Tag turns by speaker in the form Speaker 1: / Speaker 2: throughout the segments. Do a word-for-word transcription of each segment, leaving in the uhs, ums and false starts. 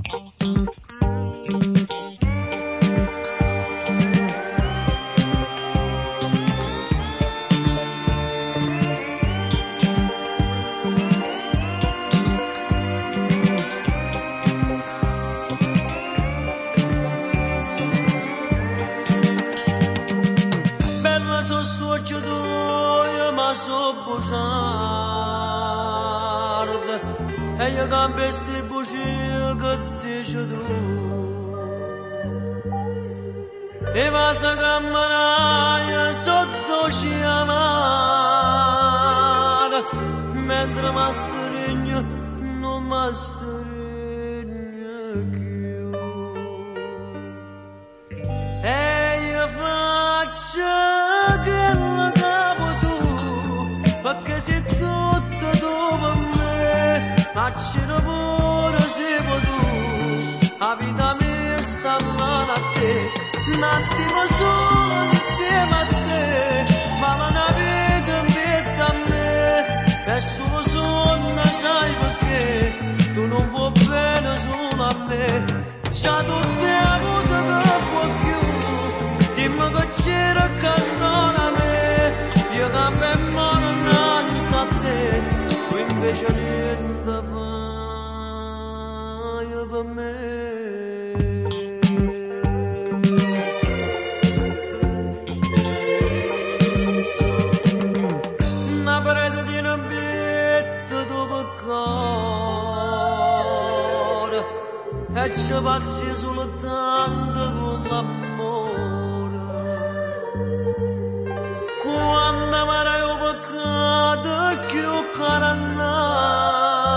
Speaker 1: E io cambio sti bugie che dici tu. E basta camminare sotto sciamare, mentre mi stringo non mi stringo più. E io faccio che la capo tu, perché sei tutto tu per me. Ma c'era pure se vuoi tu, la vita mia sta a mano a te, un attimo solo insieme a te, ma la vita in mezzo a me, è solo sonno, sai perché, tu non vuoi bene solo a me, già tutte le avuto che può più, dimmi che c'era accanto a me, io cambio in mano innanzi a te, tu invece niente. Per me. Una parete di una bietta dopo cuore e ci pazzi soltanto con l'amore. Quando mi ho peccato che ho carannale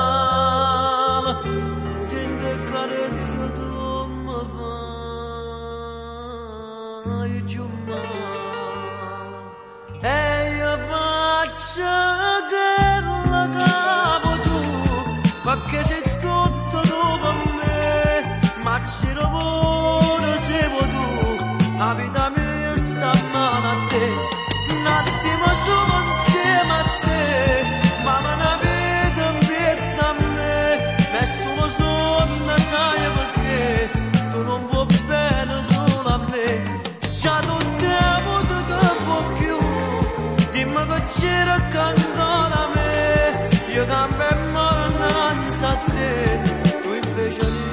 Speaker 1: e io faccio che la capo tu, perché sei tutto tu per me, ma c'era pure se vuoi tu, la vita mia sta a mano a te, un attimo solo insieme a te, ma la vita in vita a me, è solo sonno, sai perché, tu non vuoi bene solo a me, già tutte le avuto che può più, dimmi che c'era accanto a me, io cambio in mano innanzi a te, tu invece